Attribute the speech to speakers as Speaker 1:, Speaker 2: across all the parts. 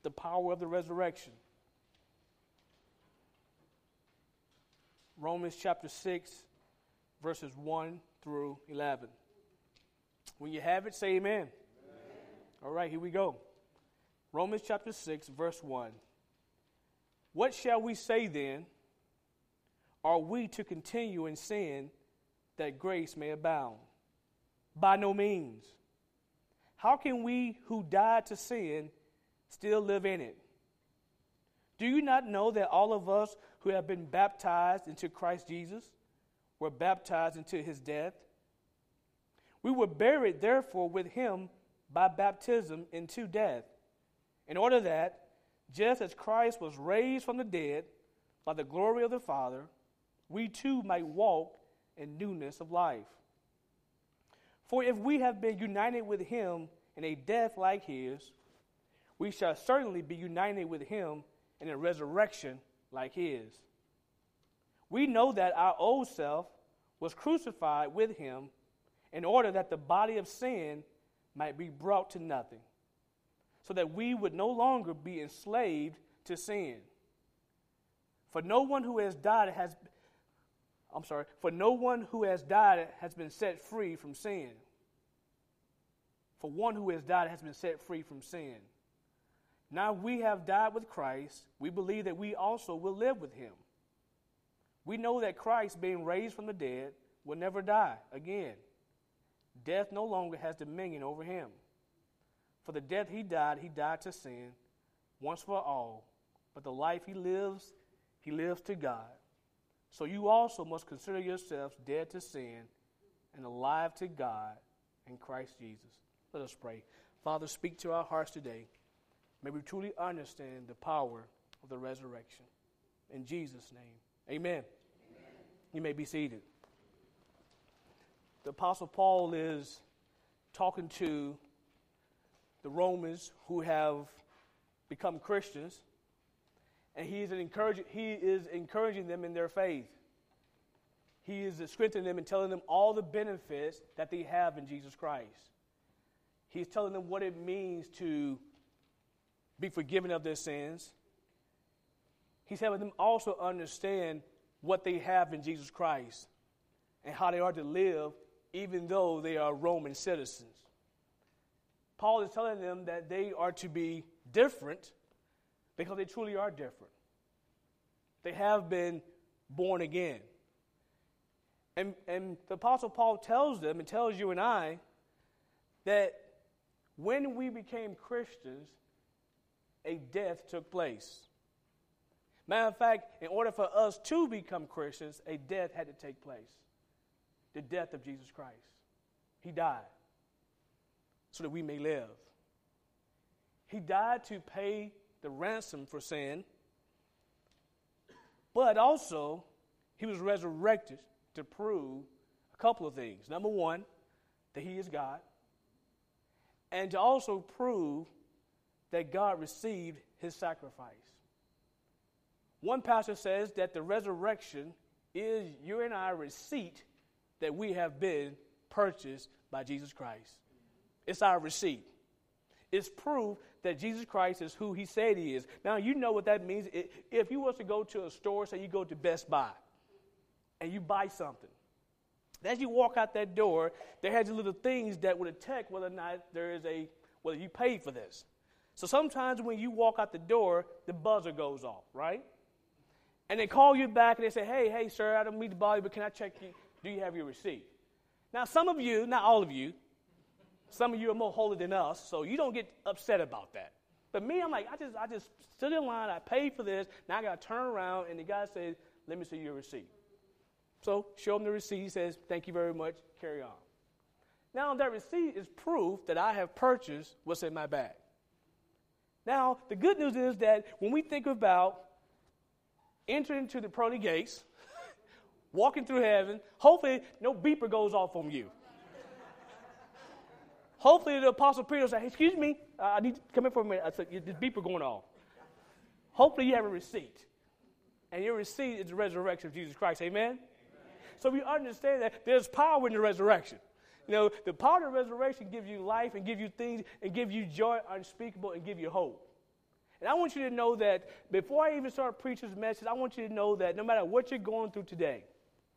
Speaker 1: the power of the resurrection. Romans chapter 6, verses 1 through 11. When you have it, say amen. Amen. All right, here we go. Romans chapter 6, verse 1. What shall we say then? Are we to continue in sin that grace may abound? By no means. How can we who died to sin still live in it? Do you not know that all of us who have been baptized into Christ Jesus were baptized into his death? We were buried, therefore, with him by baptism into death, in order that, just as Christ was raised from the dead by the glory of the Father, we too might walk in newness of life. For if we have been united with him in a death like his, we shall certainly be united with him in a resurrection like his. We know that our old self was crucified with him in order that the body of sin might be brought to nothing, so that we would no longer be enslaved to sin. For no one who has died has been set free from sin. For one who has died has been set free from sin. Now we have died with Christ, we believe that we also will live with him. We know that Christ, being raised from the dead, will never die again. Death no longer has dominion over him. For the death he died to sin once for all. But the life he lives to God. So you also must consider yourselves dead to sin and alive to God in Christ Jesus. Let us pray. Father, speak to our hearts today. May we truly understand the power of the resurrection. In Jesus' name, amen. Amen. You may be seated. The Apostle Paul is talking to the Romans who have become Christians, and he is encouraging them in their faith. He is strengthening them and telling them all the benefits that they have in Jesus Christ. He's telling them what it means to be forgiven of their sins. He's having them also understand what they have in Jesus Christ and how they are to live even though they are Roman citizens. Paul is telling them that they are to be different because they truly are different. They have been born again. And the Apostle Paul tells them and tells you and I that when we became Christians, a death took place. Matter of fact, in order for us to become Christians, a death had to take place. The death of Jesus Christ. He died so that we may live. He died to pay the ransom for sin, but also he was resurrected to prove a couple of things. Number one, that he is God, and to also prove that God received his sacrifice. One pastor says that the resurrection is you and I receipt that we have been purchased by Jesus Christ. It's our receipt. It's proof that Jesus Christ is who he said he is. Now, you know what that means. If you was to go to a store, say you go to Best Buy, and you buy something, as you walk out that door, there has little things that would detect whether or not whether you paid for this. So sometimes when you walk out the door, the buzzer goes off, right? And they call you back and they say, hey, sir, I don't mean to bother you, but can I check you? Do you have your receipt? Now, some of you, not all of you, some of you are more holy than us, so you don't get upset about that. But me, I'm like, I just stood in line, I paid for this, now I got to turn around, and the guy says, let me see your receipt. So show him the receipt, he says, thank you very much, carry on. Now, that receipt is proof that I have purchased what's in my bag. Now, the good news is that when we think about entering into the pearly gates, walking through heaven, hopefully no beeper goes off on you. Hopefully the Apostle Peter will say, hey, excuse me, I need to come in for a minute. I said, this beeper going off. Hopefully you have a receipt. And your receipt is the resurrection of Jesus Christ. Amen? Amen. So we understand that there's power in the resurrection. You know, the power of the resurrection gives you life and give you things and give you joy unspeakable and give you hope. And I want you to know that before I even start preaching this message, I want you to know that no matter what you're going through today,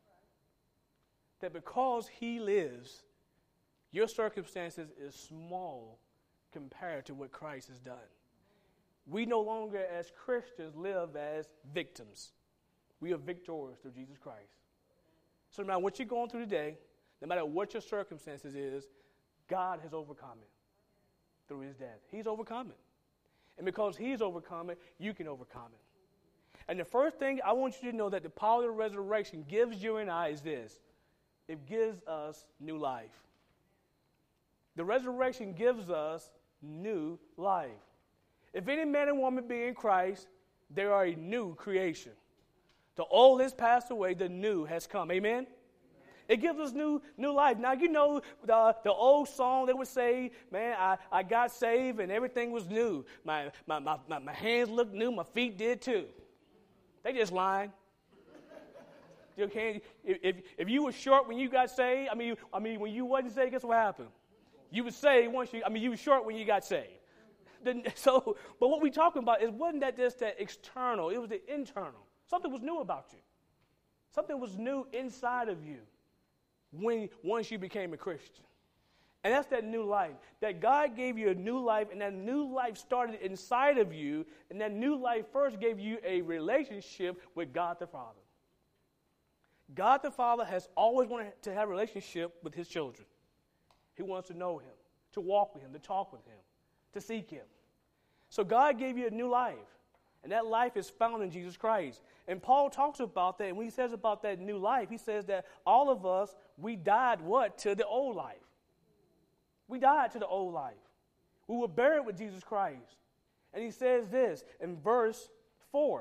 Speaker 1: that because he lives, your circumstances is small compared to what Christ has done. We no longer as Christians live as victims. We are victorious through Jesus Christ. So no matter what you're going through today, no matter what your circumstances is, God has overcome it through his death. He's overcome it. And because he's overcome it, you can overcome it. And the first thing I want you to know that the power of the resurrection gives you and I is this. It gives us new life. The resurrection gives us new life. If any man and woman be in Christ, they are a new creation. The old has passed away, the new has come. Amen? It gives us new life. Now, you know the old song, they would say, man, I got saved and everything was new. My hands looked new, my feet did too. They just lying. Okay, if you were short when you got saved, I mean, when you wasn't saved, guess what happened? You were saved once you were short when you got saved. But what we're talking about is wasn't that just that external, it was the internal. Something was new about you. Something was new inside of you once you became a Christian. And that's that new life. That God gave you a new life, and that new life started inside of you, and that new life first gave you a relationship with God the Father. God the Father has always wanted to have a relationship with his children. He wants to know him, to walk with him, to talk with him, to seek him. So God gave you a new life, and that life is found in Jesus Christ. And Paul talks about that, and when he says about that new life, he says that all of us, we died what? To the old life. We died to the old life. We were buried with Jesus Christ. And he says this in verse 4.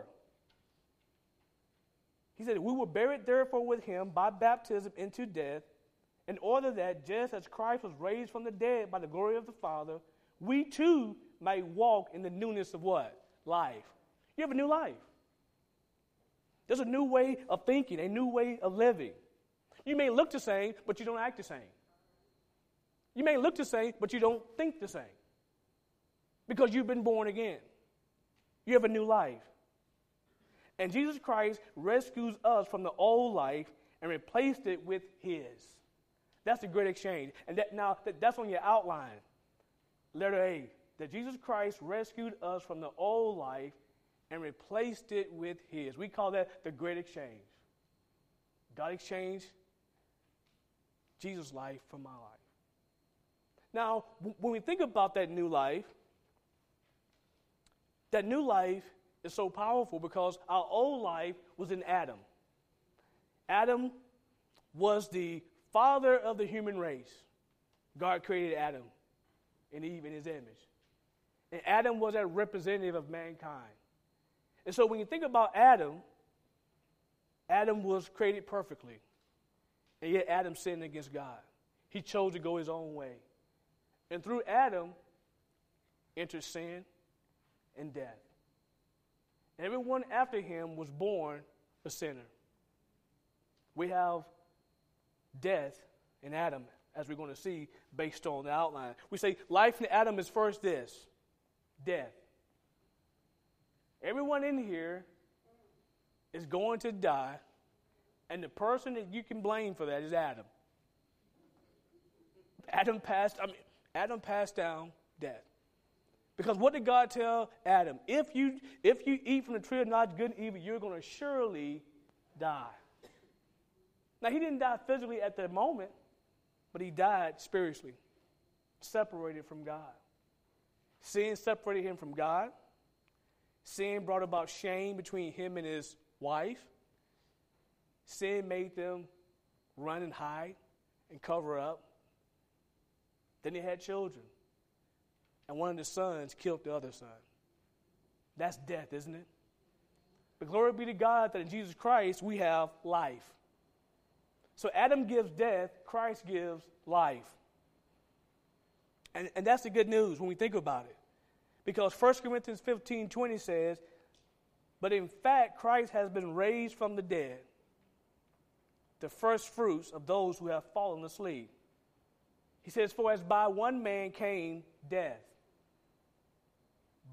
Speaker 1: He said, we were buried therefore with him by baptism into death, in order that just as Christ was raised from the dead by the glory of the Father, we too might walk in the newness of what? Life. You have a new life. There's a new way of thinking, a new way of living. You may look the same, but you don't act the same. You may look the same, but you don't think the same. Because you've been born again. You have a new life. And Jesus Christ rescues us from the old life and replaced it with his. That's the great exchange. And that's on your outline. Letter A. That Jesus Christ rescued us from the old life and replaced it with his. We call that the great exchange. God exchanged Jesus' life for my life. Now, when we think about that new life is so powerful because our old life was in Adam. Adam was the father of the human race. God created Adam and Eve in his image. And Adam was a representative of mankind. And so when you think about Adam, Adam was created perfectly. And yet Adam sinned against God. He chose to go his own way. And through Adam entered sin and death. And everyone after him was born a sinner. We have death in Adam, as we're going to see based on the outline. We say life in Adam is first this, death. Everyone in here is going to die, and the person that you can blame for that is Adam. Adam passed down death. Because what did God tell Adam? If you eat from the tree of knowledge of good and evil, you're going to surely die. Now, he didn't die physically at the moment, but he died spiritually, separated from God. Sin separated him from God. Sin brought about shame between him and his wife. Sin made them run and hide and cover up. Then they had children. And one of the sons killed the other son. That's death, isn't it? But glory be to God that in Jesus Christ we have life. So Adam gives death, Christ gives life. And that's the good news when we think about it. Because 1 Corinthians 15:20 says, but in fact Christ has been raised from the dead, the first fruits of those who have fallen asleep. He says, for as by one man came death,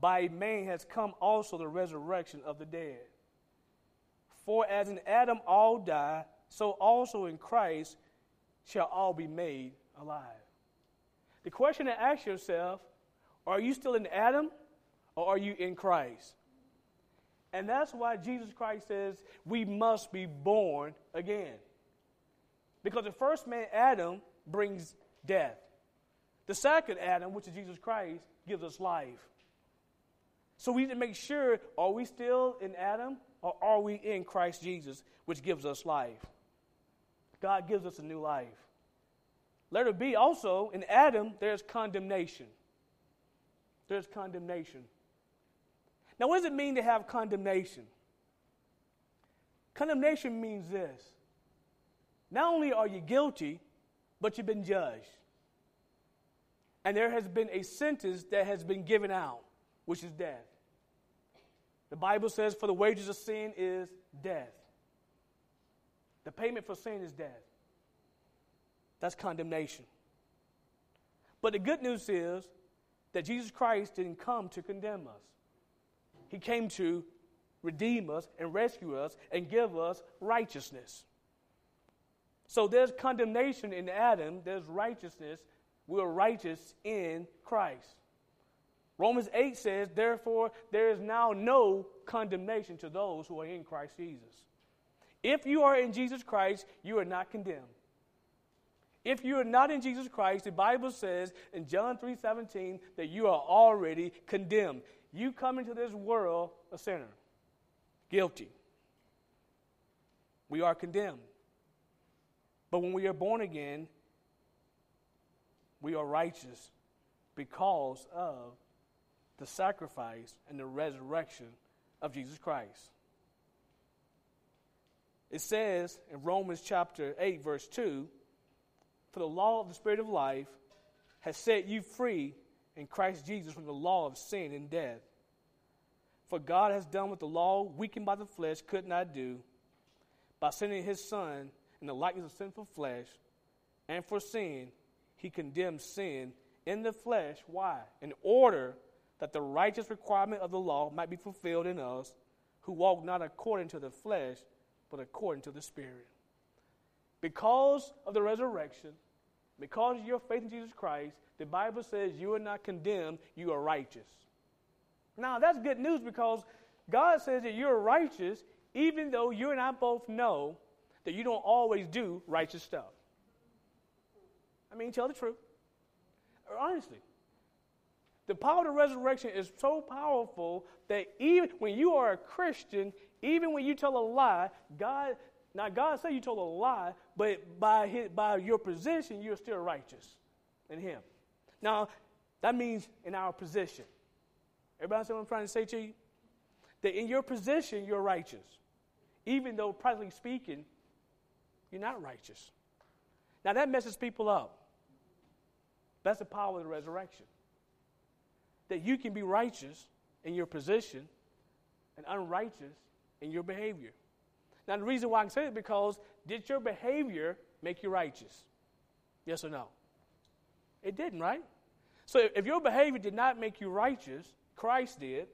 Speaker 1: by a man has come also the resurrection of the dead. For as in Adam all die, so also in Christ shall all be made alive. The question to ask yourself, are you still in Adam or are you in Christ? And that's why Jesus Christ says we must be born again. Because the first man, Adam, brings death. The second Adam, which is Jesus Christ, gives us life. So we need to make sure, are we still in Adam or are we in Christ Jesus, which gives us life? God gives us a new life. Letter B, also, in Adam, there's condemnation. There's condemnation. Now, what does it mean to have condemnation? Condemnation means this. Not only are you guilty, but you've been judged. And there has been a sentence that has been given out, which is death. The Bible says, for the wages of sin is death. The payment for sin is death. That's condemnation. But the good news is that Jesus Christ didn't come to condemn us. He came to redeem us and rescue us and give us righteousness. So there's condemnation in Adam, there's righteousness. We're righteous in Christ. Romans 8 says, therefore, there is now no condemnation to those who are in Christ Jesus. If you are in Jesus Christ, you are not condemned. If you are not in Jesus Christ, the Bible says in John 3:17 that you are already condemned. You come into this world a sinner, guilty. We are condemned. But when we are born again, we are righteous because of the sacrifice and the resurrection of Jesus Christ. It says in Romans chapter 8, verse 2, for the law of the Spirit of life has set you free in Christ Jesus from the law of sin and death. For God has done what the law, weakened by the flesh, could not do, by sending his Son in the likeness of sinful flesh, and for sin, he condemned sin in the flesh. Why? In order that the righteous requirement of the law might be fulfilled in us, who walk not according to the flesh, but according to the Spirit. Because of the resurrection, because of your faith in Jesus Christ, the Bible says you are not condemned, you are righteous. Now, that's good news because God says that you're righteous even though you and I both know that you don't always do righteous stuff. I mean, tell the truth. Honestly. The power of the resurrection is so powerful that even when you are a Christian, even when you tell a lie, God said you told a lie, but by your position, you're still righteous in him. Now, that means in our position. Everybody understand what I'm trying to say to you? That in your position, you're righteous. Even though, practically speaking, you're not righteous. Now, that messes people up. That's the power of the resurrection. That you can be righteous in your position and unrighteous in your behavior. Now, the reason why I can say it is because did your behavior make you righteous? Yes or no? It didn't, right? So if your behavior did not make you righteous, Christ did,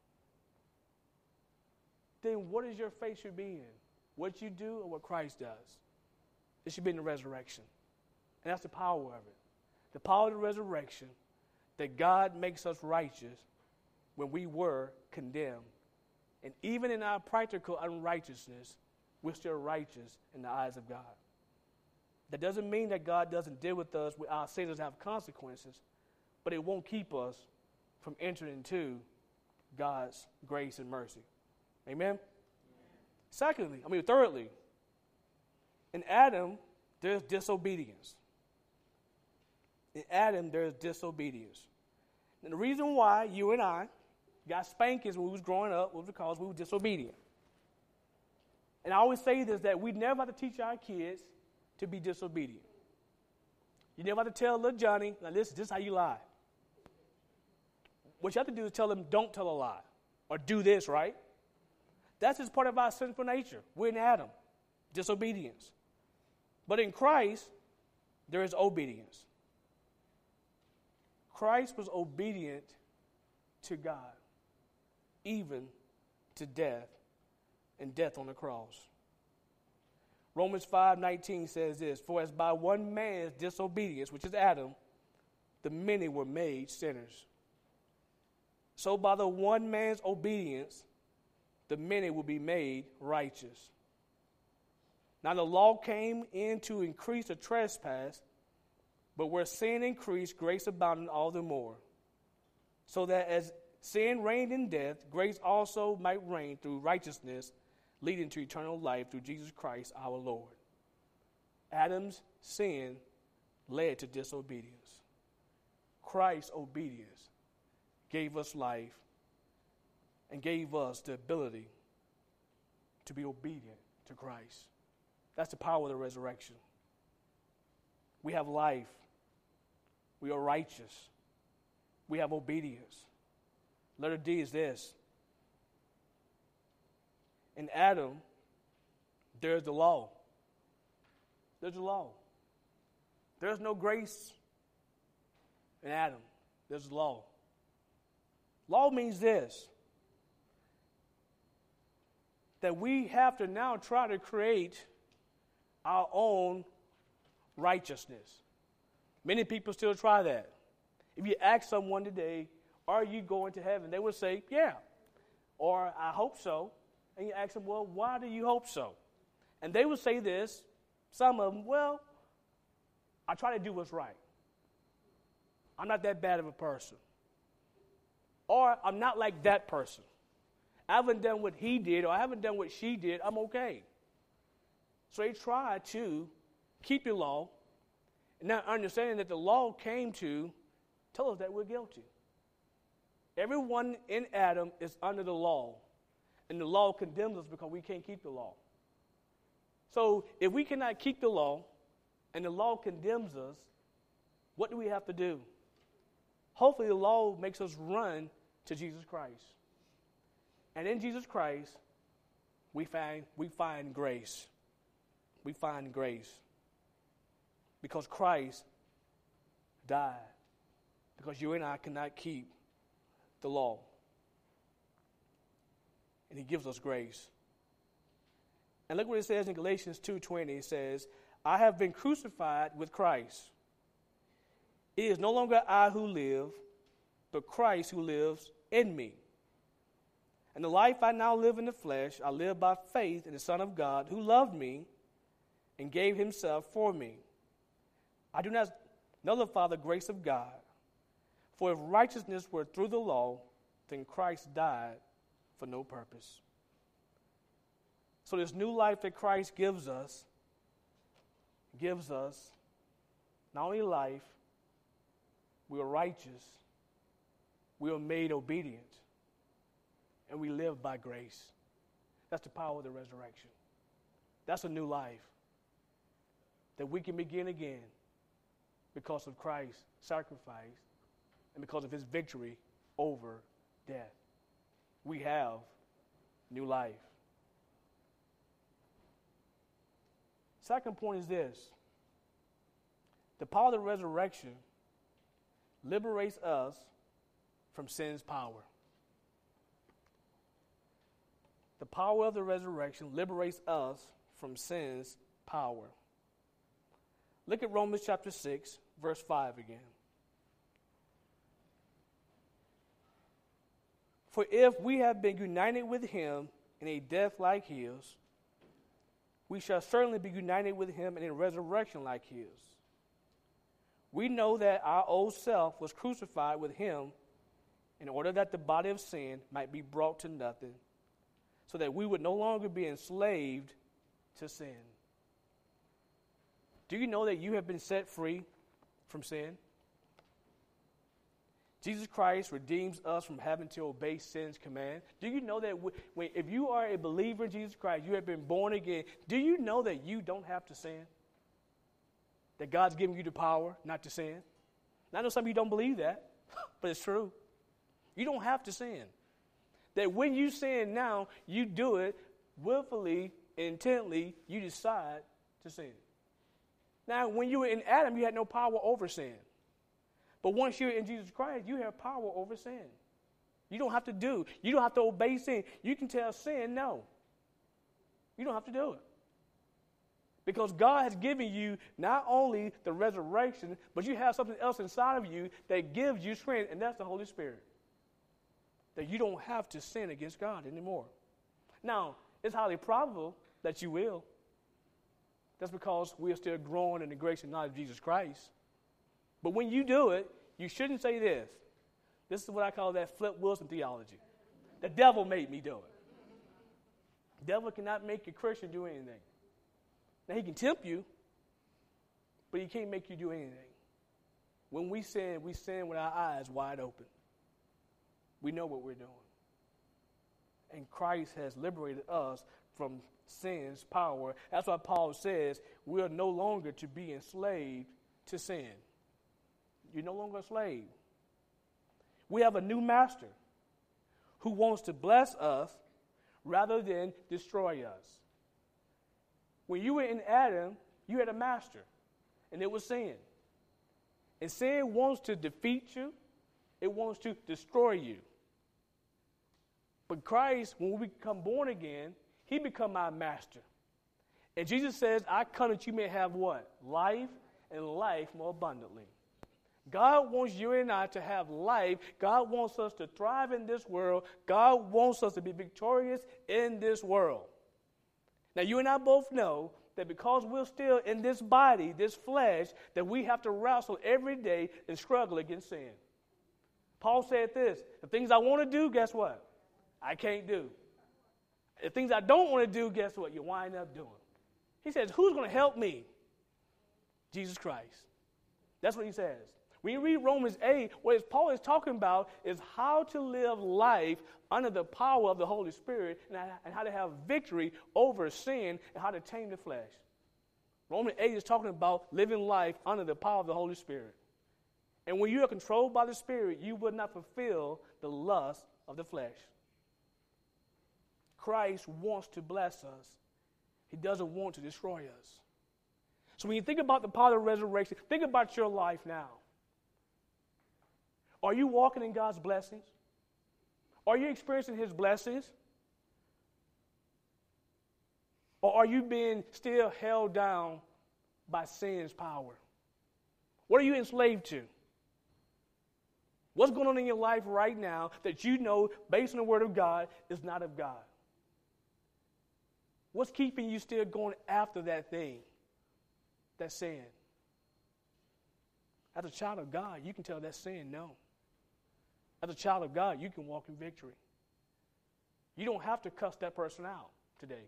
Speaker 1: then what is your faith should be in? What you do or what Christ does? It should be in the resurrection. And that's the power of it. The power of the resurrection, that God makes us righteous when we were condemned. And even in our practical unrighteousness, we're still righteous in the eyes of God. That doesn't mean that God doesn't deal with us with our sins have consequences, but it won't keep us from entering into God's grace and mercy. Amen? Thirdly, in Adam, there's disobedience. In Adam, there's disobedience. And the reason why you and I got spankings when we was growing up was because we were disobedient. And I always say this, that we never have to teach our kids to be disobedient. You never have to tell little Johnny, now listen, this is how you lie. What you have to do is tell them, don't tell a lie. Or do this, right? That's just part of our sinful nature. We're in Adam. Disobedience. But in Christ, there is obedience. Christ was obedient to God. even to death, and death on the cross. Romans 5:19 says this, for as by one man's disobedience, which is Adam, the many were made sinners. So by the one man's obedience, the many will be made righteous. Now the law came in to increase the trespass, but where sin increased, grace abounded all the more. So that as sin reigned in death, grace also might reign through righteousness, leading to eternal life through Jesus Christ our Lord. Adam's sin led to disobedience. Christ's obedience gave us life and gave us the ability to be obedient to Christ. That's the power of the resurrection. We have life. We are righteous. We have obedience. Letter D is this. In Adam, there's the law. There's the law. There's no grace in Adam. There's the law. Law means this, that we have to now try to create our own righteousness. Many people still try that. If you ask someone today, are you going to heaven? They would say, yeah, or I hope so. And you ask them, well, why do you hope so? And they would say this, some of them, well, I try to do what's right. I'm not that bad of a person. Or I'm not like that person. I haven't done what he did, or I haven't done what she did. I'm okay. So they try to keep the law, and not understanding that the law came to tell us that we're guilty. Everyone in Adam is under the law, and the law condemns us because we can't keep the law. So if we cannot keep the law, and the law condemns us, what do we have to do? Hopefully the law makes us run to Jesus Christ. And in Jesus Christ, we find grace. We find grace. Because Christ died. Because you and I cannot keep the law. And he gives us grace. And look what it says in Galatians 2:20. It says, I have been crucified with Christ. It is no longer I who live, but Christ who lives in me. And the life I now live in the flesh, I live by faith in the Son of God who loved me and gave himself for me. I do not nullify the grace of God. For if righteousness were through the law, then Christ died for no purpose. So this new life that Christ gives us not only life, we are righteous, we are made obedient, and we live by grace. That's the power of the resurrection. That's a new life that we can begin again because of Christ's sacrifice and because of his victory over death. We have new life. Second point is this. The power of the resurrection liberates us from sin's power. The power of the resurrection liberates us from sin's power. Look at Romans chapter 6, verse 5 again. For if we have been united with him in a death like his, we shall certainly be united with him in a resurrection like his. We know that our old self was crucified with him in order that the body of sin might be brought to nothing, so that we would no longer be enslaved to sin. Do you know that you have been set free from sin? Jesus Christ redeems us from having to obey sin's command. Do you know that if you are a believer in Jesus Christ, you have been born again, do you know that you don't have to sin? That God's given you the power not to sin? Now, I know some of you don't believe that, but it's true. You don't have to sin. That when you sin now, you do it willfully, intently, you decide to sin. Now, when you were in Adam, you had no power over sin. But once you're in Jesus Christ, you have power over sin. You don't have to do. You don't have to obey sin. You can tell sin no. You don't have to do it. Because God has given you not only the resurrection, but you have something else inside of you that gives you strength, and that's the Holy Spirit. That you don't have to sin against God anymore. Now, it's highly probable that you will. That's because we are still growing in the grace and knowledge of Jesus Christ. But when you do it, you shouldn't say this. This is what I call that Flip Wilson theology. The devil made me do it. The devil cannot make a Christian do anything. Now, he can tempt you, but he can't make you do anything. When we sin with our eyes wide open. We know what we're doing. And Christ has liberated us from sin's power. That's why Paul says we are no longer to be enslaved to sin. You're no longer a slave. We have a new master who wants to bless us rather than destroy us. When you were in Adam, you had a master, and it was sin. And sin wants to defeat you. It wants to destroy you. But Christ, when we become born again, he become our master. And Jesus says, I come that you may have what? Life, and life more abundantly. God wants you and I to have life. God wants us to thrive in this world. God wants us to be victorious in this world. Now, you and I both know that because we're still in this body, this flesh, that we have to wrestle every day and struggle against sin. Paul said this, the things I want to do, guess what? I can't do. The things I don't want to do, guess what? You wind up doing. He says, who's going to help me? Jesus Christ. That's what he says. When you read Romans 8, what Paul is talking about is how to live life under the power of the Holy Spirit and how to have victory over sin and how to tame the flesh. Romans 8 is talking about living life under the power of the Holy Spirit. And when you are controlled by the Spirit, you will not fulfill the lust of the flesh. Christ wants to bless us. He doesn't want to destroy us. So when you think about the power of the resurrection, think about your life now. Are you walking in God's blessings? Are you experiencing his blessings? Or are you being still held down by sin's power? What are you enslaved to? What's going on in your life right now that you know, based on the Word of God, is not of God? What's keeping you still going after that thing, that sin? As a child of God, you can tell that sin no. As a child of God, you can walk in victory. You don't have to cuss that person out today.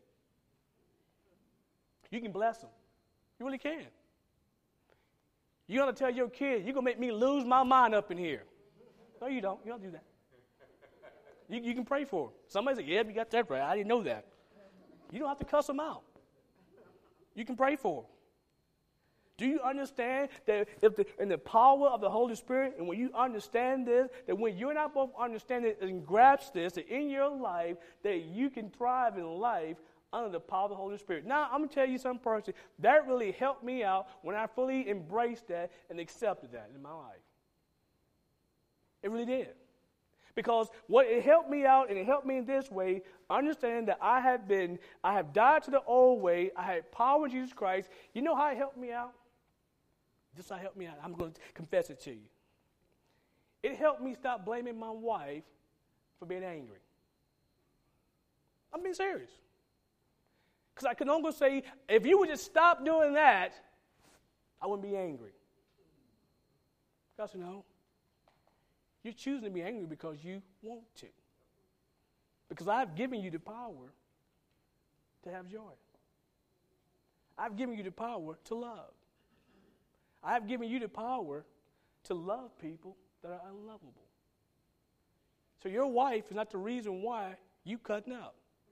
Speaker 1: You can bless them. You really can. You're going to tell your kid, you're going to make me lose my mind up in here. No, you don't. You don't do that. You can pray for them. Somebody say, yeah, you got that right. I didn't know that. You don't have to cuss them out. You can pray for them. Do you understand that in the power of the Holy Spirit, and when you understand this, that when you and I both understand it and grasp this, that in your life, that you can thrive in life under the power of the Holy Spirit. Now, I'm going to tell you something personally. That really helped me out when I fully embraced that and accepted that in my life. It really did. Because what it helped me out, and it helped me in this way, understand that I have died to the old way. I had power in Jesus Christ. You know how it helped me out? This how it helped me out. I'm going to confess it to you. It helped me stop blaming my wife for being angry. I'm being serious. Because I can only say, if you would just stop doing that, I wouldn't be angry. God said, no. You're choosing to be angry because you want to. Because I've given you the power to have joy. I've given you the power to love. I've given you the power to love people that are unlovable. So your wife is not the reason why you cutting up.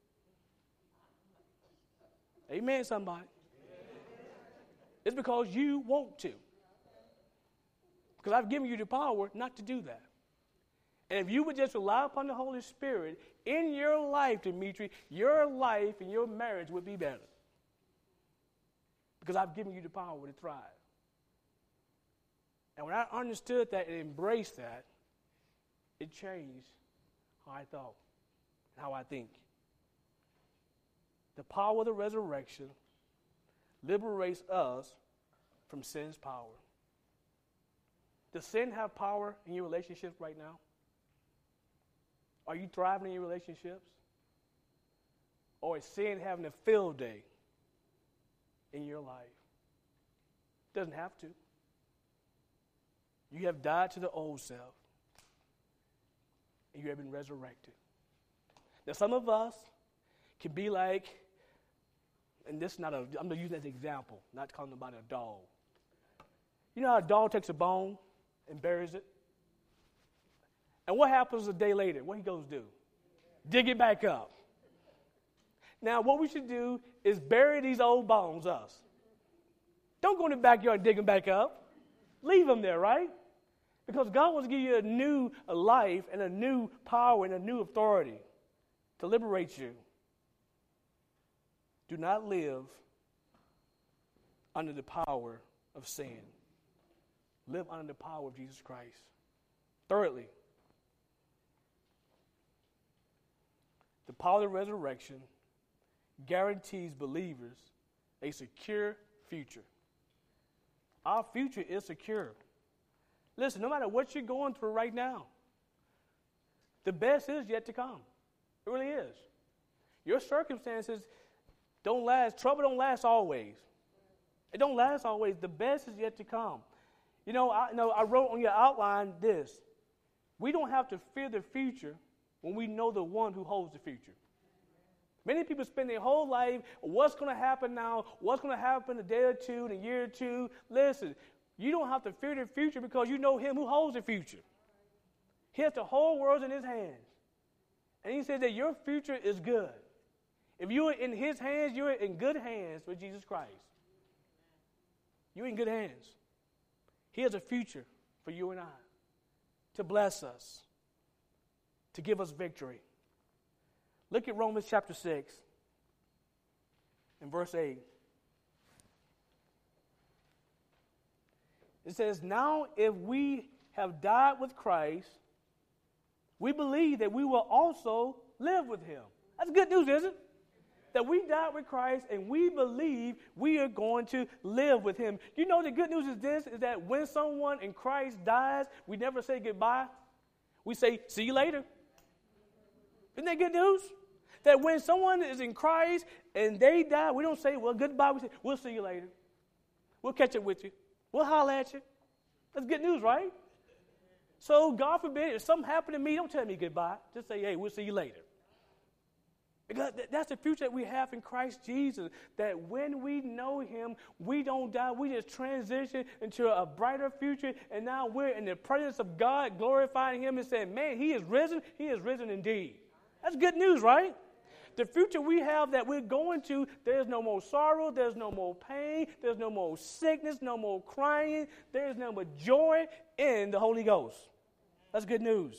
Speaker 1: Amen, somebody. It's because you want to. Because I've given you the power not to do that. And if you would just rely upon the Holy Spirit in your life, Dimitri, your life and your marriage would be better. Because I've given you the power to thrive. And when I understood that and embraced that, it changed how I thought, and how I think. The power of the resurrection liberates us from sin's power. Does sin have power in your relationships right now? Are you thriving in your relationships? Or is sin having a field day in your life? Doesn't have to. You have died to the old self, and you have been resurrected. Now, some of us can be like, and this is not I'm going to use that as an example, not talking about a dog. You know how a dog takes a bone and buries it? And what happens a day later? What he goes do? Dig it back up. Now, what we should do is bury these old bones, us. Don't go in the backyard and dig them back up. Leave them there, right? Because God wants to give you a new life and a new power and a new authority to liberate you. Do not live under the power of sin. Live under the power of Jesus Christ. Thirdly, the power of the resurrection guarantees believers a secure future. Our future is secure. Listen, no matter what you're going through right now, the best is yet to come. It really is. Your circumstances don't last. Trouble don't last always. It don't last always. The best is yet to come. I wrote on your outline this. We don't have to fear the future when we know the one who holds the future. Many people spend their whole life, what's going to happen now? What's going to happen a day or two, in a year or two? Listen, you don't have to fear the future because you know him who holds the future. He has the whole world in his hands. And he said that your future is good. If you are in his hands, you are in good hands with Jesus Christ. You're in good hands. He has a future for you and I to bless us, to give us victory. Look at Romans chapter 6 and verse 8. It says, now if we have died with Christ, we believe that we will also live with him. That's good news, isn't it? That we died with Christ and we believe we are going to live with him. You know the good news is this, is that when someone in Christ dies, we never say goodbye. We say, see you later. Isn't that good news? That when someone is in Christ and they die, we don't say, well, goodbye. We say, we'll see you later. We'll catch up with you. We'll holler at you. That's good news, right? So, God forbid, if something happened to me, don't tell me goodbye. Just say, hey, we'll see you later. Because that's the future that we have in Christ Jesus, that when we know him, we don't die. We just transition into a brighter future, and now we're in the presence of God, glorifying him and saying, man, he is risen indeed. That's good news, right? The future we have that we're going to, there's no more sorrow, there's no more pain, there's no more sickness, no more crying, there's no more joy in the Holy Ghost. That's good news.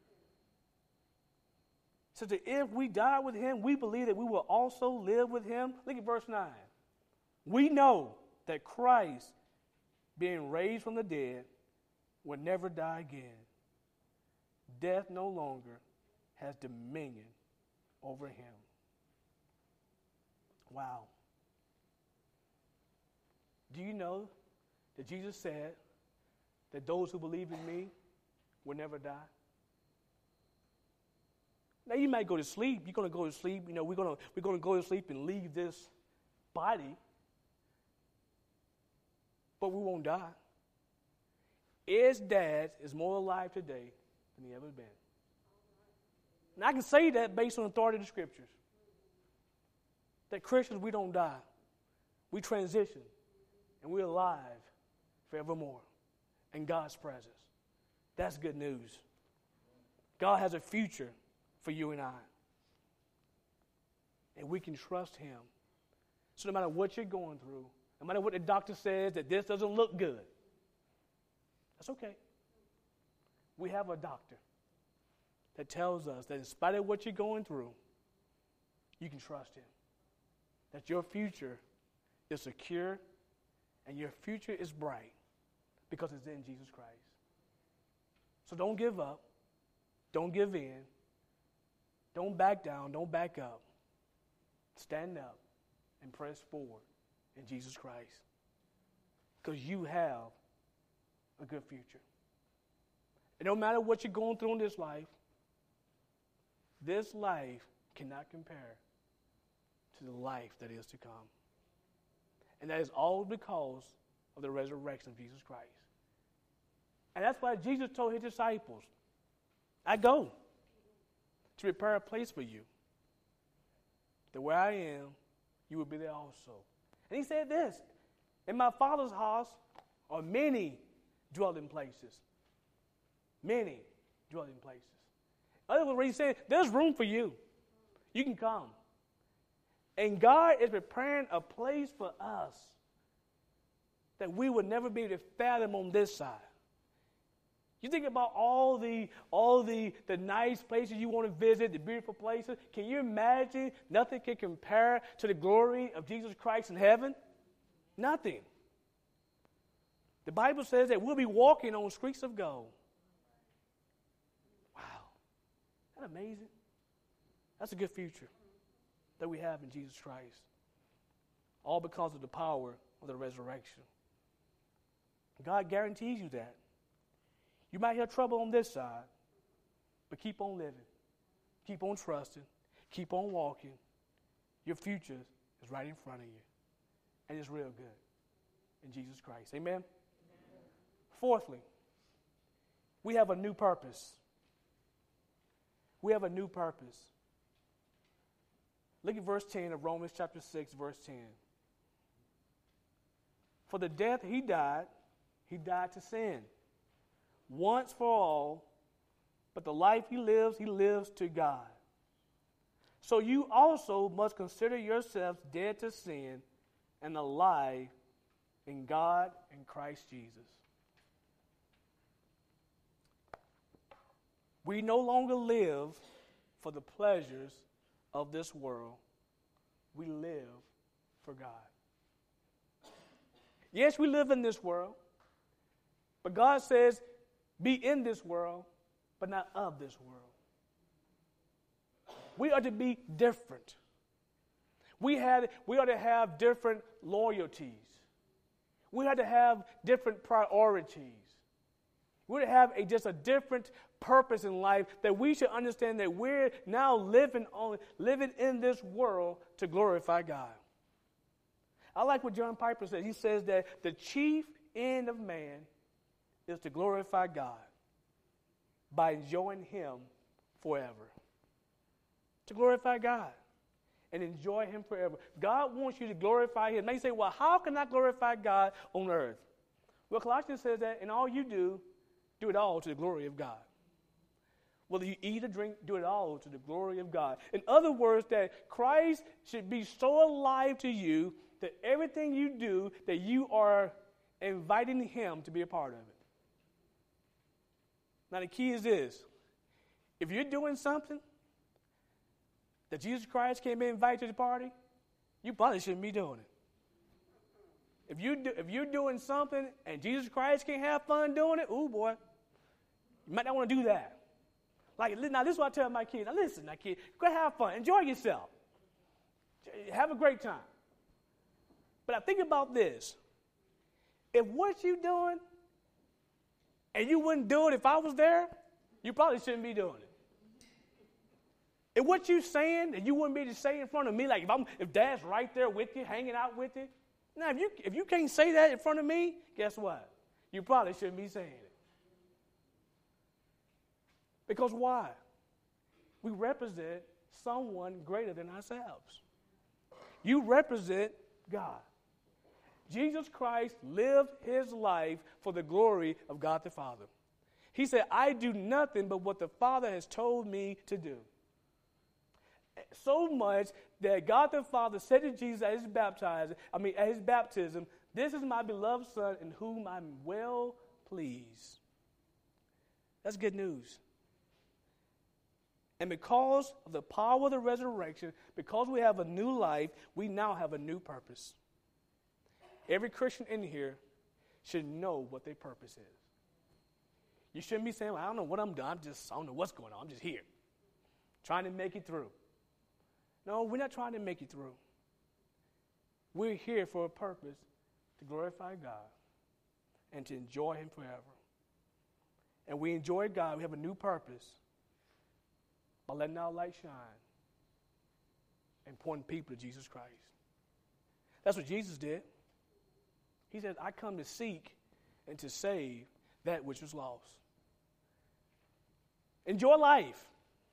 Speaker 1: So that if we die with him, we believe that we will also live with him. Look at verse 9. We know that Christ, being raised from the dead, will never die again. Death no longer has dominion over him. Wow. Do you know that Jesus said that those who believe in me will never die? Now you might go to sleep. You're going to go to sleep. You know, we're going to go to sleep and leave this body, but we won't die. Ed's dad is more alive today than he ever been. And I can say that based on the authority of the Scriptures. That Christians, we don't die. We transition, and we're alive forevermore in God's presence. That's good news. God has a future for you and I. And we can trust him. So no matter what you're going through, no matter what the doctor says that this doesn't look good, that's okay. We have a doctor that tells us that in spite of what you're going through, you can trust him. That your future is secure and your future is bright because it's in Jesus Christ. So don't give up. Don't give in. Don't back down. Don't back up. Stand up and press forward in Jesus Christ. Because you have a good future. It don't matter what you're going through in this life cannot compare to the life that is to come. And that is all because of the resurrection of Jesus Christ. And that's why Jesus told his disciples, I go to prepare a place for you, that where I am, you will be there also. And he said this, in my Father's house are many dwelling places. Many dwelling places. In other words, he said, there's room for you. You can come. And God is preparing a place for us that we would never be able to fathom on this side. You think about all the nice places you want to visit, the beautiful places. Can you imagine nothing can compare to the glory of Jesus Christ in heaven? Nothing. The Bible says that we'll be walking on streets of gold. Wow. Isn't that amazing? That's a good future that we have in Jesus Christ. All because of the power of the resurrection. God guarantees you that. You might have trouble on this side, but keep on living. Keep on trusting. Keep on walking. Your future is right in front of you. And it's real good in Jesus Christ. Amen? Amen. Fourthly, we have a new purpose. We have a new purpose. Look at verse 10 of Romans chapter 6, verse 10. For the death he died to sin. Once for all, but the life he lives to God. So you also must consider yourselves dead to sin and alive in God and Christ Jesus. We no longer live for the pleasures of this world. We live for God. Yes, we live in this world, but God says, be in this world, but not of this world. We are to be different. We are to have different loyalties. We are to have different priorities. We're to have just a different purpose in life, that we should understand that we're now living in this world to glorify God. I like what John Piper says. He says that the chief end of man is to glorify God by enjoying him forever. To glorify God and enjoy him forever. God wants you to glorify him. Now you say, well, how can I glorify God on earth? Well, Colossians says that in all you do it all to the glory of God. Whether you eat or drink, do it all to the glory of God. In other words, that Christ should be so alive to you that everything you do, that you are inviting him to be a part of it. Now the key is this. If you're doing something that Jesus Christ can't be invited to the party, you probably shouldn't be doing it. If you're doing something and Jesus Christ can't have fun doing it, ooh boy, you might not want to do that. Now this is what I tell my kids. Now listen, kid, go have fun. Enjoy yourself. Have a great time. But I think about this. If what you're doing, and you wouldn't do it if I was there, you probably shouldn't be doing it. If what you're saying, and you wouldn't be able to say in front of me, like if Dad's right there with you, hanging out with you, now if you can't say that in front of me, guess what? You probably shouldn't be saying it. Because why? We represent someone greater than ourselves. You represent God. Jesus Christ lived his life for the glory of God the Father. He said, I do nothing but what the Father has told me to do. So much that God the Father said to Jesus at his baptism, this is my beloved Son in whom I'm well pleased. That's good news. And because of the power of the resurrection, because we have a new life, we now have a new purpose. Every Christian in here should know what their purpose is. You shouldn't be saying, well, I don't know what I'm doing. I don't know what's going on. I'm just here. trying to make it through. No, we're not trying to make it through. We're here for a purpose to glorify God and to enjoy Him forever. And we enjoy God. We have a new purpose by letting our light shine and pointing people to Jesus Christ. That's what Jesus did. He said, I come to seek and to save that which was lost. Enjoy life.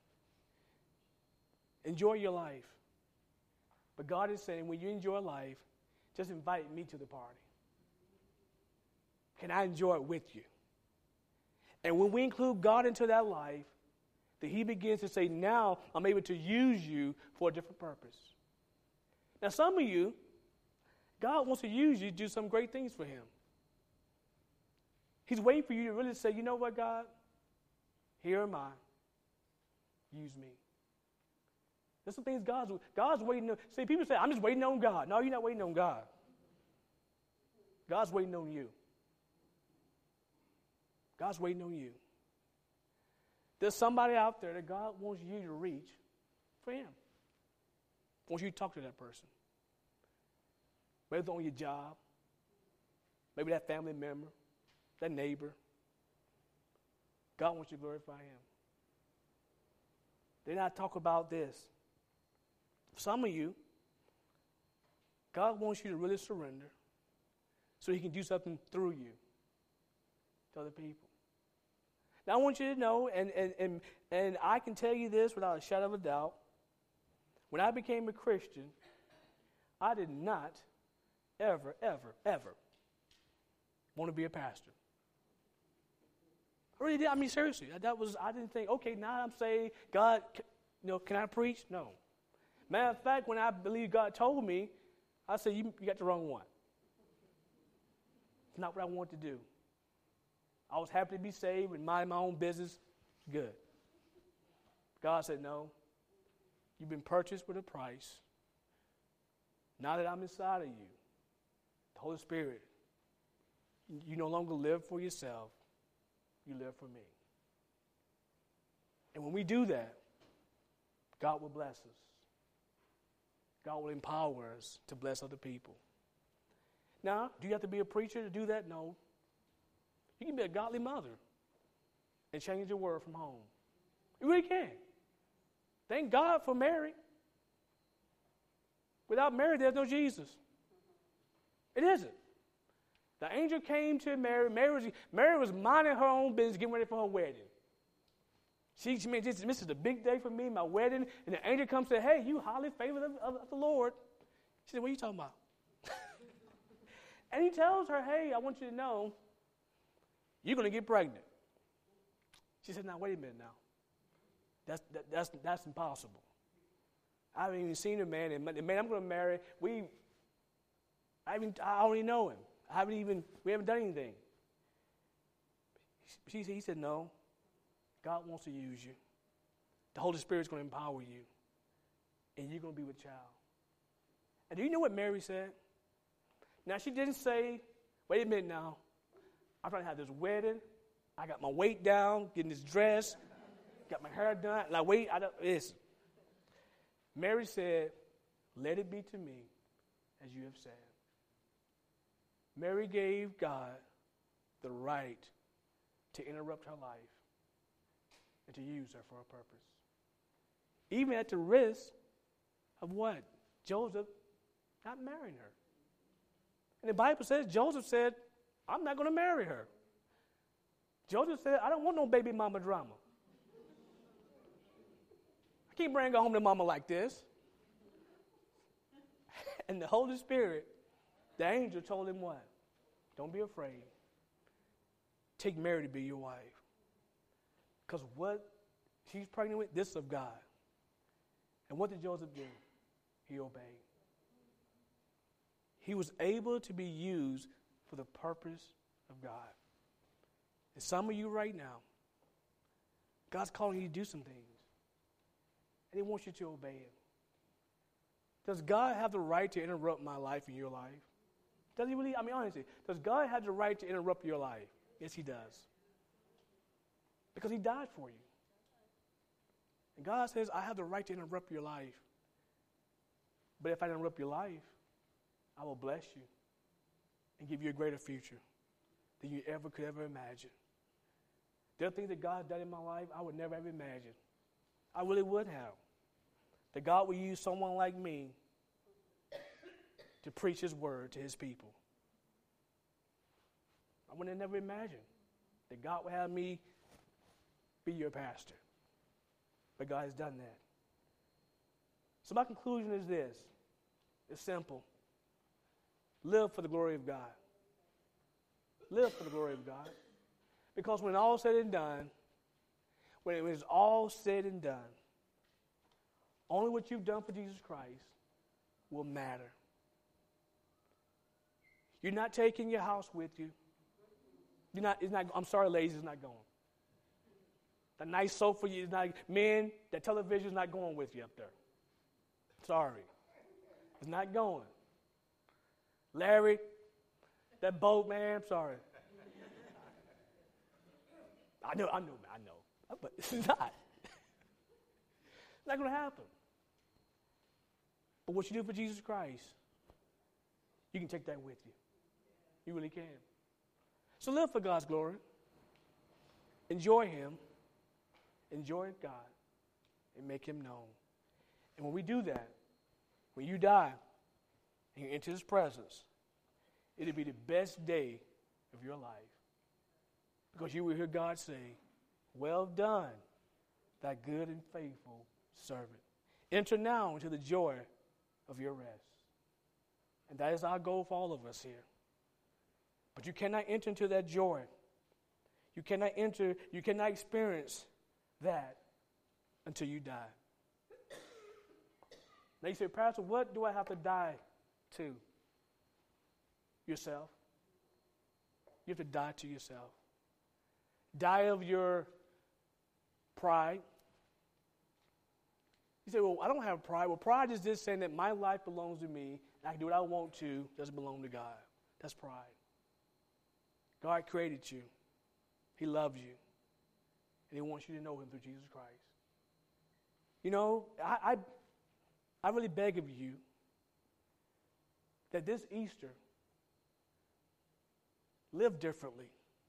Speaker 1: Enjoy your life. But God is saying, when you enjoy life, just invite me to the party. Can I enjoy it with you? And when we include God into that life, that He begins to say, now I'm able to use you for a different purpose. Now, some of you, God wants to use you to do some great things for Him. He's waiting for you to really say, you know what, God? Here am I. Use me. There's some things God's waiting on. See, people say, I'm just waiting on God. No, you're not waiting on God. God's waiting on you. God's waiting on you. There's somebody out there that God wants you to reach for Him. Wants you to talk to that person. Maybe it's on your job. Maybe that family member, that neighbor. God wants you to glorify Him. Then I talk about this. Some of you, God wants you to really surrender so He can do something through you to other people. Now, I want you to know, and I can tell you this without a shadow of a doubt, when I became a Christian, I did not ever want to be a pastor. I really did. I mean, seriously, I didn't think, okay, now I'm saved, God, can I preach? No. Matter of fact, when I believe God told me, I said, you got the wrong one. It's not what I want to do. I was happy to be saved and mind my own business. Good. God said, no, you've been purchased with a price. Now that I'm inside of you, the Holy Spirit, you no longer live for yourself. You live for me. And when we do that, God will bless us. God will empower us to bless other people. Now, do you have to be a preacher to do that? No. You can be a godly mother and change the word from home. You really can. Thank God for Mary. Without Mary, there's no Jesus. It isn't. The angel came to Mary. Mary was minding her own business, getting ready for her wedding. She meant, this is the big day for me, my wedding. And the angel comes and says, hey, you highly favored of the Lord. She said, what are you talking about? And he tells her, hey, I want you to know, you're going to get pregnant. She said, now, wait a minute now. That's impossible. I haven't even seen a man, and the man I'm going to marry, I already know him. We haven't done anything. He said, no, God wants to use you. The Holy Spirit's going to empower you, and you're going to be with child. And do you know what Mary said? Now, she didn't say, wait a minute now, I'm trying to have this wedding. I got my weight down, getting this dress, got my hair done. Listen. Mary said, let it be to me as you have said. Mary gave God the right to interrupt her life and to use her for a purpose. Even at the risk of what? Joseph not marrying her. And the Bible says, Joseph said, I'm not going to marry her. Joseph said, I don't want no baby mama drama. I can't bring her home to mama like this. And the Holy Spirit, the angel told him what? Don't be afraid. Take Mary to be your wife. Because what she's pregnant with, this is of God. And what did Joseph do? He obeyed. He was able to be used for the purpose of God. And some of you right now, God's calling you to do some things. And He wants you to obey Him. Does God have the right to interrupt my life and your life? Does He really? I mean, honestly, does God have the right to interrupt your life? Yes, He does. Because He died for you. And God says, I have the right to interrupt your life. But if I interrupt your life, I will bless you and give you a greater future than you ever could ever imagine. There are things that God's done in my life I would never have imagined. I really would have. That God would use someone like me to preach his word to his people. I would have never imagined that God would have me be your pastor. But God has done that. So my conclusion is this. It's simple. Live for the glory of God. Live for the glory of God. Because when all said and done, when it was all said and done, only what you've done for Jesus Christ will matter. You're not taking your house with you. I'm sorry, ladies, it's not going. The nice sofa is not, men, that television is not going with you up there. Sorry. It's not going. Larry, that boat, man, I'm sorry. I know, but it's not. It's not going to happen. But what you do for Jesus Christ, you can take that with you. You really can. So live for God's glory. Enjoy him. Enjoy God. And make him known. And when we do that, when you die and you enter his presence, it'll be the best day of your life. Because you will hear God say, well done, thy good and faithful servant. Enter now into the joy of your rest. And that is our goal for all of us here. But you cannot enter into that joy. You cannot experience that until you die. Now you say, Pastor, what do I have to die to? Yourself. You have to die to yourself. Die of your pride. You say, well, I don't have pride. Well, pride is just saying that my life belongs to me, and I can do what I want to, doesn't belong to God. That's pride. God created you. He loves you. And he wants you to know him through Jesus Christ. You know, I really beg of you that this Easter, live differently.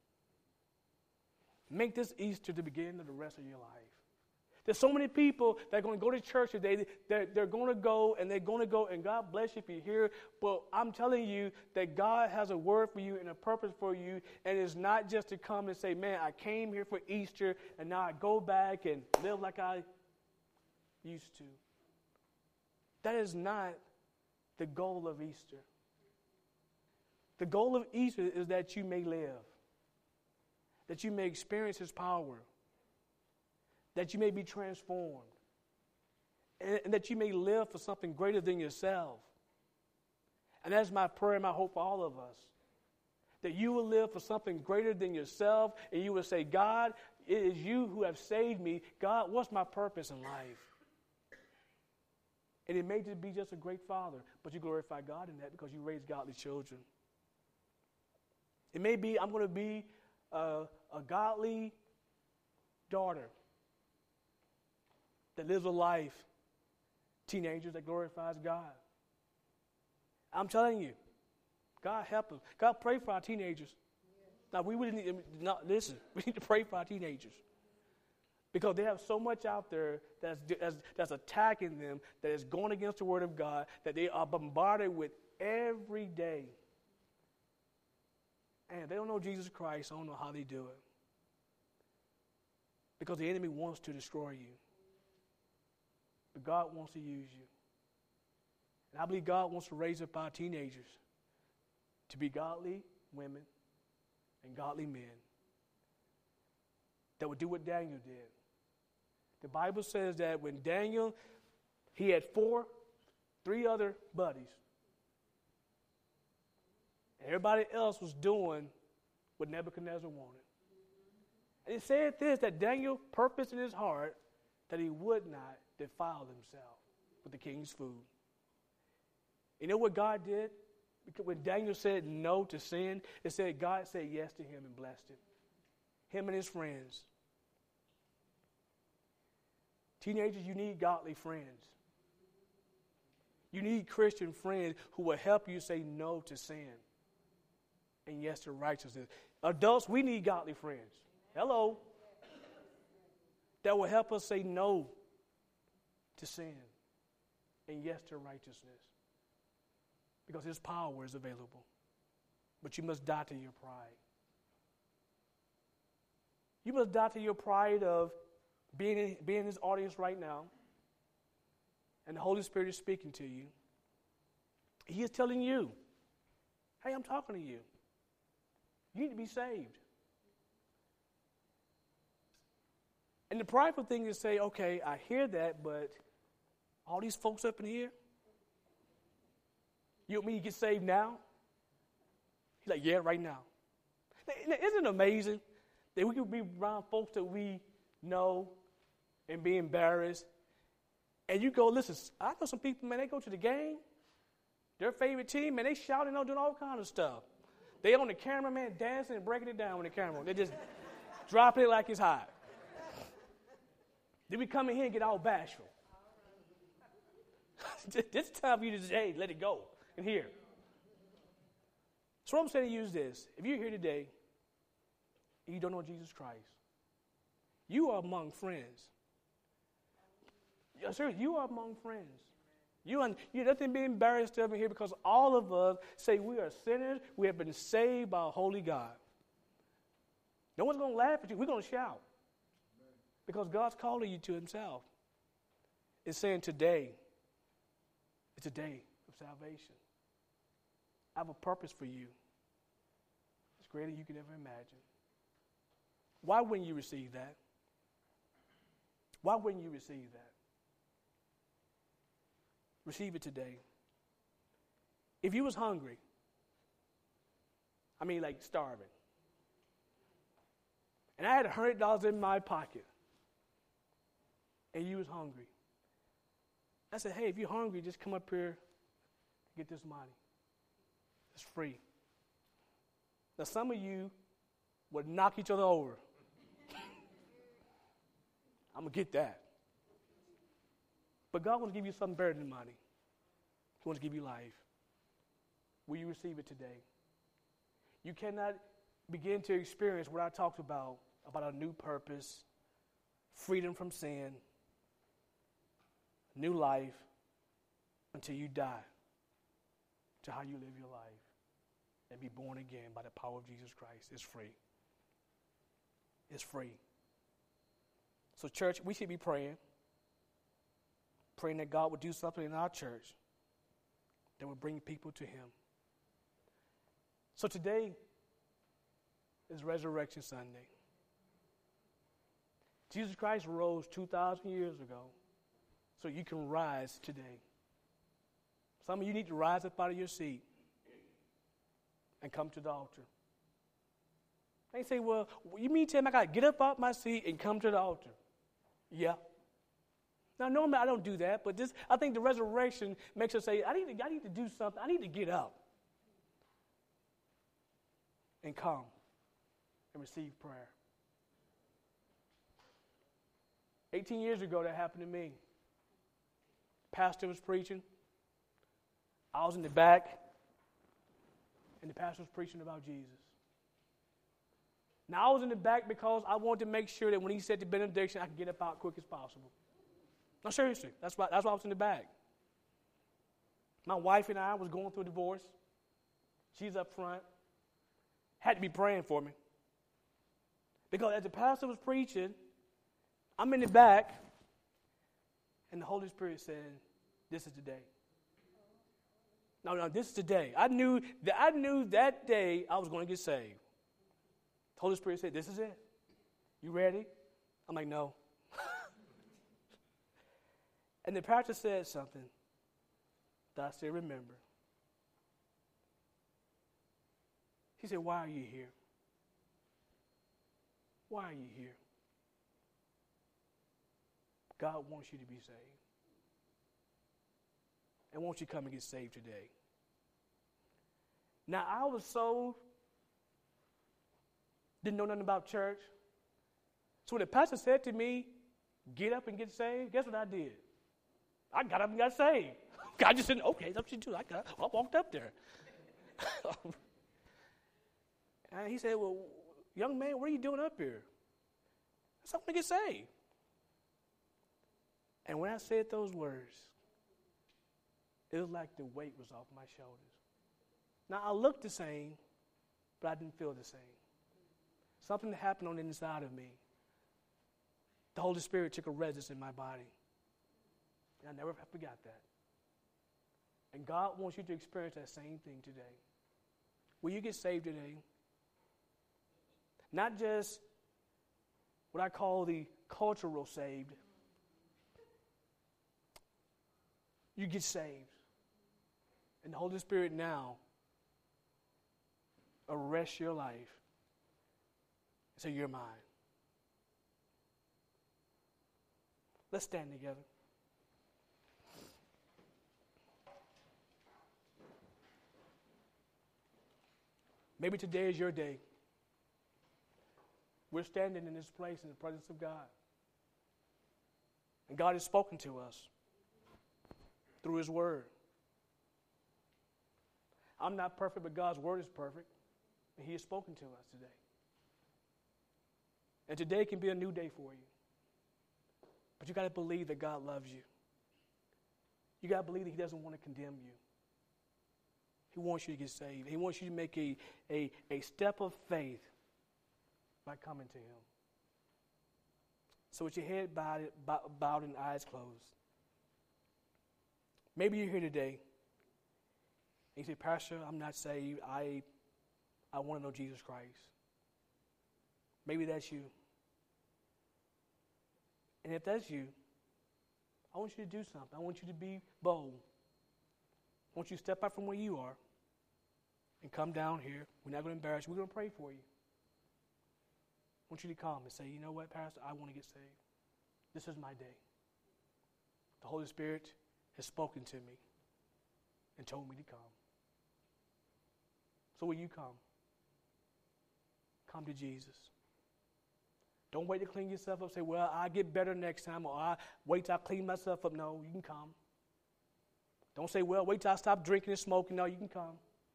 Speaker 1: Make this Easter the beginning of the rest of your life. There's so many people that are going to go to church today. They're going to go, and God bless you if you're here. But I'm telling you that God has a word for you and a purpose for you, and it's not just to come and say, man, I came here for Easter, and now I go back and live like I used to. That is not the goal of Easter. The goal of Easter is that you may live, that you may experience his power, that you may be transformed, and that you may live for something greater than yourself. And that's my prayer and my hope for all of us, that you will live for something greater than yourself, and you will say, God, it is you who have saved me. God, what's my purpose in life? And it may just be just a great father, but you glorify God in that because you raise godly children. It may be I'm going to be a godly daughter that lives a life, teenagers that glorifies God. I'm telling you, God help us. God pray for our teenagers. Now we need to pray for our teenagers. Because they have so much out there that's attacking them, that is going against the Word of God, that they are bombarded with every day. And they don't know Jesus Christ. I don't know how they do it. Because the enemy wants to destroy you. But God wants to use you. And I believe God wants to raise up our teenagers to be godly women and godly men that would do what Daniel did. The Bible says that when Daniel, he had three other buddies. And everybody else was doing what Nebuchadnezzar wanted. And it said this, that Daniel purposed in his heart that he would not defile himself with the king's food. You know what God did? Because when Daniel said no to sin, it said God said yes to him and blessed him. Him and his friends. Teenagers, you need godly friends. You need Christian friends who will help you say no to sin and yes to righteousness. Adults, we need godly friends. Hello. That will help us say no to sin and yes to righteousness. Because His power is available. But you must die to your pride. You must die to your pride of being in this audience right now. And the Holy Spirit is speaking to you. He is telling you, hey, I'm talking to you. You need to be saved. And the prideful thing is say, okay, I hear that, but all these folks up in here, you want me to get saved now? He's like, yeah, right now. Now, isn't it amazing that we could be around folks that we know and be embarrassed? And you go, listen, I know some people, man, they go to the game, their favorite team, man, they shouting out, doing all kinds of stuff. They on the camera, man, dancing and breaking it down with the camera. They just dropping it like it's hot. Then we come in here and get all bashful. This time for you to just, hey, let it go in here. So what I'm saying to you is this. If you're here today and you don't know Jesus Christ, you are among friends. Yes, sir, you are among friends. You nothing to be embarrassed of in here because all of us say we are sinners. We have been saved by a holy God. No one's going to laugh at you. We're going to shout. Because God's calling you to Himself. It's saying today, it's a day of salvation. I have a purpose for you. It's greater than you could ever imagine. Why wouldn't you receive that? Why wouldn't you receive that? Receive it today. If you was hungry, I mean like starving, and I had $100 in my pocket, and you was hungry, I said, hey, if you're hungry, just come up here and get this money. It's free. Now, some of you would knock each other over. I'm going to get that. But God wants to give you something better than money. He wants to give you life. Will you receive it today? You cannot begin to experience what I talked about a new purpose, freedom from sin, new life, until you die to how you live your life and be born again by the power of Jesus Christ. It's free. It's free. So church, we should be praying that God would do something in our church that would bring people to Him. So today is Resurrection Sunday. Jesus Christ rose 2,000 years ago so you can rise today. Some of you need to rise up out of your seat and come to the altar. They say, well, you mean tell me I got to get up out my seat and come to the altar? Yeah. Now, normally I don't do that, but I think the resurrection makes us say, I need to do something. I need to get up and come and receive prayer. 18 years ago, that happened to me. Pastor was preaching. I was in the back, and the pastor was preaching about Jesus. Now, I was in the back because I wanted to make sure that when he said the benediction, I could get up out quick as possible. No, seriously, that's why I was in the back. My wife and I was going through a divorce. She's up front. Had to be praying for me. Because as the pastor was preaching, I'm in the back, and the Holy Spirit said, this is the day. No, this is the day. I knew that day I was going to get saved. The Holy Spirit said, this is it. You ready? I'm like, no. And the pastor said something that I still remember. He said, why are you here? Why are you here? God wants you to be saved. And wants you to come and get saved today. Now, I was didn't know nothing about church. So when the pastor said to me, get up and get saved? Guess what I did? I got up and got saved. God just said, okay, that's what you do. I walked up there. And he said, well, young man, what are you doing up here? I said, I want to get saved. And when I said those words, it was like the weight was off my shoulders. Now, I looked the same, but I didn't feel the same. Something happened on the inside of me. The Holy Spirit took a residence in my body. And I never forgot that. And God wants you to experience that same thing today. Will you get saved today? Not just what I call the cultural saved. You get saved. And the Holy Spirit now arrests your life and say, you're mine. Let's stand together. Maybe today is your day. We're standing in this place in the presence of God. And God has spoken to us through His Word. I'm not perfect, but God's Word is perfect. And He has spoken to us today. And today can be a new day for you. But you got to believe that God loves you. You got to believe that He doesn't want to condemn you. He wants you to get saved. He wants you to make a step of faith by coming to Him. So with your head bowed and eyes closed. Maybe you're here today and you say, Pastor, I'm not saved. I want to know Jesus Christ. Maybe that's you. And if that's you, I want you to do something. I want you to be bold. I want you to step out from where you are and come down here. We're not going to embarrass you. We're going to pray for you. I want you to come and say, you know what, Pastor, I want to get saved. This is my day. The Holy Spirit has spoken to me and told me to come. So will you come? Come to Jesus. Don't wait to clean yourself up. Say, well, I'll get better next time, or I wait till I clean myself up. No, you can come. Don't say, well, wait till I stop drinking and smoking. No, you can come.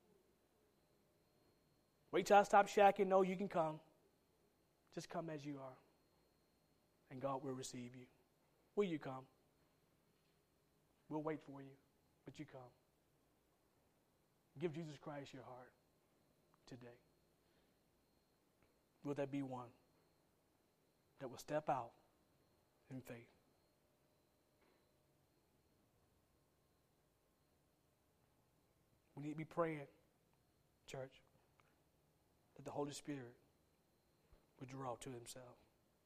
Speaker 1: Wait till I stop shacking. No, you can come. Just come as you are, and God will receive you. Will you come? We'll wait for you, but you come. Give Jesus Christ your heart today. Will there be one that will step out in faith? We need to be praying, church, that the Holy Spirit would draw to Himself.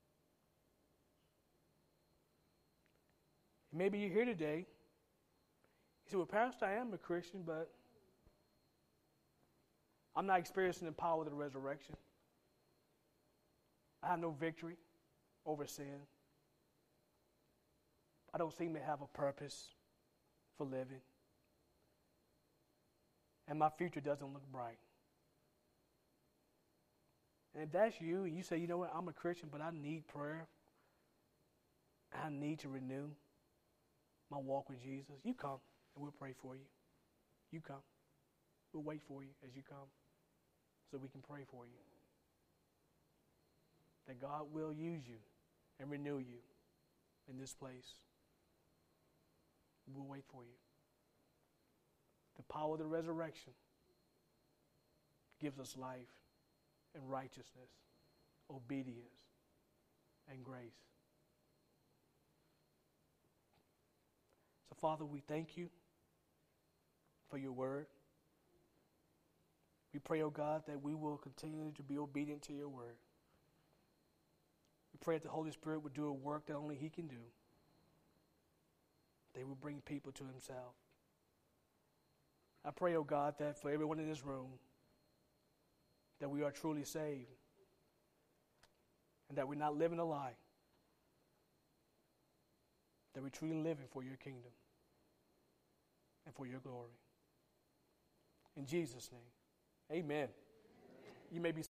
Speaker 1: Maybe you're here today. You say, well, Pastor, I am a Christian, but I'm not experiencing the power of the resurrection. I have no victory over sin. I don't seem to have a purpose for living. And my future doesn't look bright. And if that's you, and you say, you know what, I'm a Christian, but I need prayer. I need to renew my walk with Jesus. You come, and we'll pray for you. You come. We'll wait for you as you come so we can pray for you. That God will use you and renew you in this place. We'll wait for you. The power of the resurrection gives us life and righteousness, obedience, and grace. So, Father, we thank you for your word. We pray, oh God, that we will continue to be obedient to your word. We pray that the Holy Spirit would do a work that only He can do. They will bring people to Himself. I pray, oh God, that for everyone in this room, that we are truly saved and that we're not living a lie, that we're truly living for your kingdom and for your glory. In Jesus' name, amen. You may be